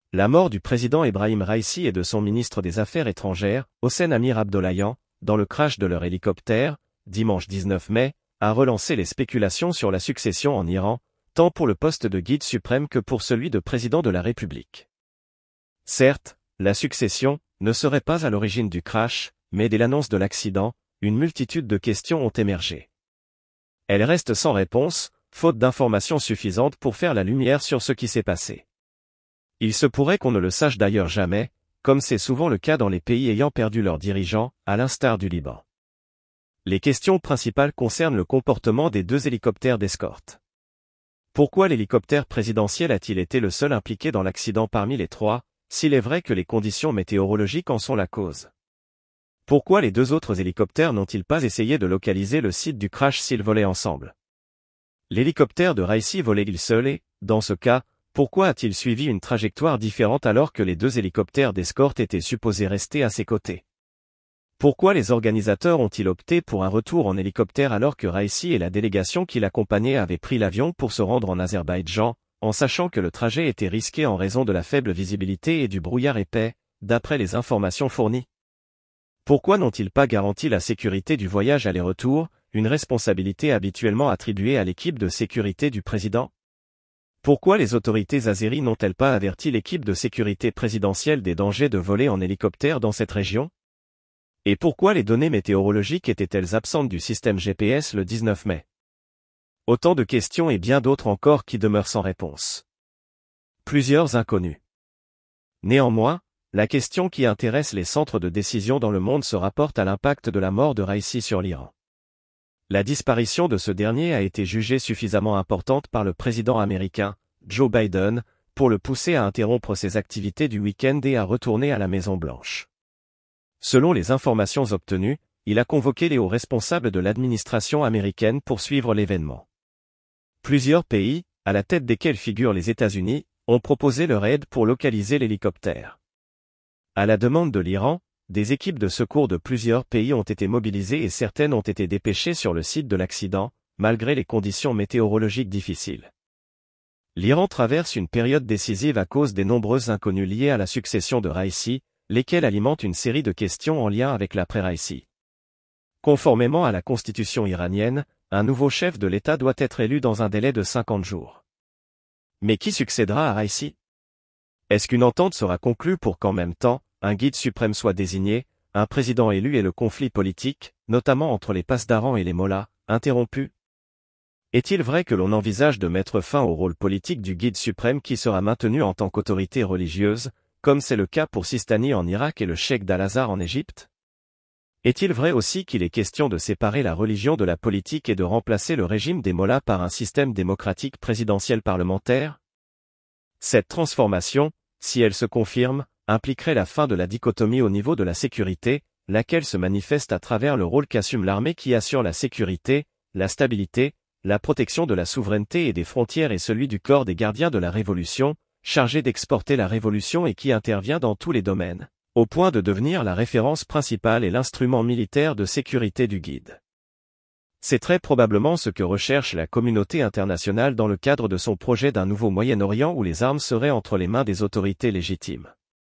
La mort du président Ebrahim Raïssi et de son ministre des Affaires étrangères, Hossein Amir Abdollahian, dans le crash de leur hélicoptère, dimanche 19 mai, a relancé les spéculations sur la succession en Iran, tant pour le poste de guide suprême que pour celui de président de la République. Certes, la succession ne serait pas à l'origine du crash, mais dès l'annonce de l'accident, une multitude de questions ont émergé. Elles restent sans réponse, faute d'informations suffisantes pour faire la lumière sur ce qui s'est passé. Il se pourrait qu'on ne le sache d'ailleurs jamais, comme c'est souvent le cas dans les pays ayant perdu leurs dirigeants, à l'instar du Liban. Les questions principales concernent le comportement des deux hélicoptères d'escorte. Pourquoi l'hélicoptère présidentiel a-t-il été le seul impliqué dans l'accident parmi les trois, s'il est vrai que les conditions météorologiques en sont la cause? Pourquoi les deux autres hélicoptères n'ont-ils pas essayé de localiser le site du crash s'ils volaient ensemble? L'hélicoptère de Raïssi volait-il seul et, dans ce cas, pourquoi a-t-il suivi une trajectoire différente alors que les deux hélicoptères d'escorte étaient supposés rester à ses côtés? Pourquoi les organisateurs ont-ils opté pour un retour en hélicoptère alors que Raïssi et la délégation qui l'accompagnait avaient pris l'avion pour se rendre en Azerbaïdjan, en sachant que le trajet était risqué en raison de la faible visibilité et du brouillard épais, d'après les informations fournies? Pourquoi n'ont-ils pas garanti la sécurité du voyage aller-retour, une responsabilité habituellement attribuée à l'équipe de sécurité du président? Pourquoi les autorités azéries n'ont-elles pas averti l'équipe de sécurité présidentielle des dangers de voler en hélicoptère dans cette région? Et pourquoi les données météorologiques étaient-elles absentes du système GPS le 19 mai? Autant de questions et bien d'autres encore qui demeurent sans réponse. Plusieurs inconnus. Néanmoins, la question qui intéresse les centres de décision dans le monde se rapporte à l'impact de la mort de Raïssi sur l'Iran. La disparition de ce dernier a été jugée suffisamment importante par le président américain, Joe Biden, pour le pousser à interrompre ses activités du week-end et à retourner à la Maison-Blanche. Selon les informations obtenues, il a convoqué les hauts responsables de l'administration américaine pour suivre l'événement. Plusieurs pays, à la tête desquels figurent les États-Unis, ont proposé leur aide pour localiser l'hélicoptère. À la demande de l'Iran, des équipes de secours de plusieurs pays ont été mobilisées et certaines ont été dépêchées sur le site de l'accident, malgré les conditions météorologiques difficiles. L'Iran traverse une période décisive à cause des nombreuses inconnues liées à la succession de Raïssi, lesquelles alimentent une série de questions en lien avec l'après-Raïssi. Conformément à la constitution iranienne, un nouveau chef de l'État doit être élu dans un délai de 50 jours. Mais qui succédera à Raïssi? Est-ce qu'une entente sera conclue pour qu'en même temps, un guide suprême soit désigné, un président élu et le conflit politique, notamment entre les pasdarans et les mollahs, interrompu? Est-il vrai que l'on envisage de mettre fin au rôle politique du guide suprême qui sera maintenu en tant qu'autorité religieuse, comme c'est le cas pour Sistani en Irak et le cheikh d'Al-Azhar en Égypte? Est-il vrai aussi qu'il est question de séparer la religion de la politique et de remplacer le régime des mollahs par un système démocratique présidentiel parlementaire? Cette transformation, si elle se confirme, impliquerait la fin de la dichotomie au niveau de la sécurité, laquelle se manifeste à travers le rôle qu'assume l'armée qui assure la sécurité, la stabilité, la protection de la souveraineté et des frontières et celui du corps des gardiens de la Révolution, chargé d'exporter la Révolution et qui intervient dans tous les domaines, au point de devenir la référence principale et l'instrument militaire de sécurité du guide. C'est très probablement ce que recherche la communauté internationale dans le cadre de son projet d'un nouveau Moyen-Orient où les armes seraient entre les mains des autorités légitimes.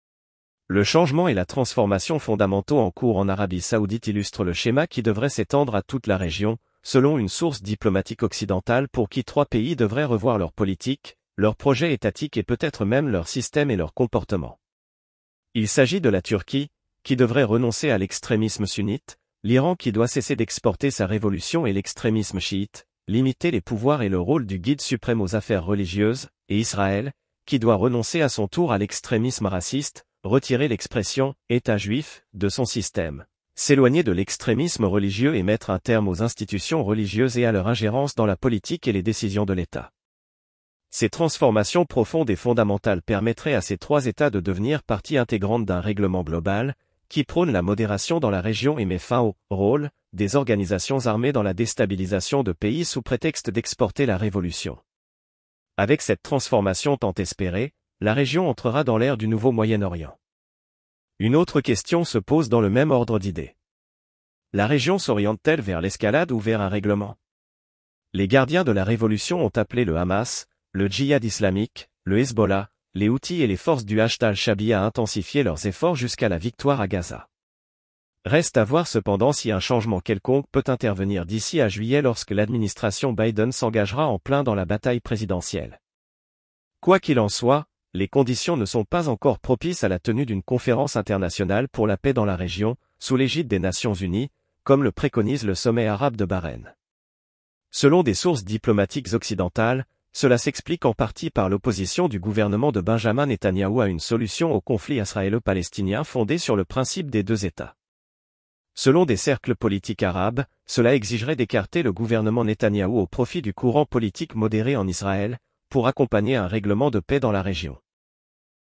Le changement et la transformation fondamentaux en cours en Arabie Saoudite illustrent le schéma qui devrait s'étendre à toute la région, selon une source diplomatique occidentale pour qui trois pays devraient revoir leur politique, leur projet étatique et peut-être même leur système et leur comportement. Il s'agit de la Turquie, qui devrait renoncer à l'extrémisme sunnite, l'Iran qui doit cesser d'exporter sa révolution et l'extrémisme chiite, limiter les pouvoirs et le rôle du guide suprême aux affaires religieuses, et Israël, qui doit renoncer à son tour à l'extrémisme raciste, retirer l'expression « État juif » de son système, s'éloigner de l'extrémisme religieux et mettre un terme aux institutions religieuses et à leur ingérence dans la politique et les décisions de l'État. Ces transformations profondes et fondamentales permettraient à ces trois États de devenir partie intégrante d'un règlement global, qui prône la modération dans la région et met fin au rôle des organisations armées dans la déstabilisation de pays sous prétexte d'exporter la révolution. Avec cette transformation tant espérée, la région entrera dans l'ère du nouveau Moyen-Orient. Une autre question se pose dans le même ordre d'idées. La région s'oriente-t-elle vers l'escalade ou vers un règlement? Les gardiens de la révolution ont appelé le Hamas, le djihad islamique, le Hezbollah, les Houthis et les forces du Hashd al-Shabi a intensifié leurs efforts jusqu'à la victoire à Gaza. Reste à voir cependant si un changement quelconque peut intervenir d'ici à juillet lorsque l'administration Biden s'engagera en plein dans la bataille présidentielle. Quoi qu'il en soit, les conditions ne sont pas encore propices à la tenue d'une conférence internationale pour la paix dans la région, sous l'égide des Nations Unies, comme le préconise le sommet arabe de Bahreïn. Selon des sources diplomatiques occidentales, cela s'explique en partie par l'opposition du gouvernement de Benjamin Netanyahou à une solution au conflit israélo-palestinien fondée sur le principe des deux États. Selon des cercles politiques arabes, cela exigerait d'écarter le gouvernement Netanyahou au profit du courant politique modéré en Israël, pour accompagner un règlement de paix dans la région.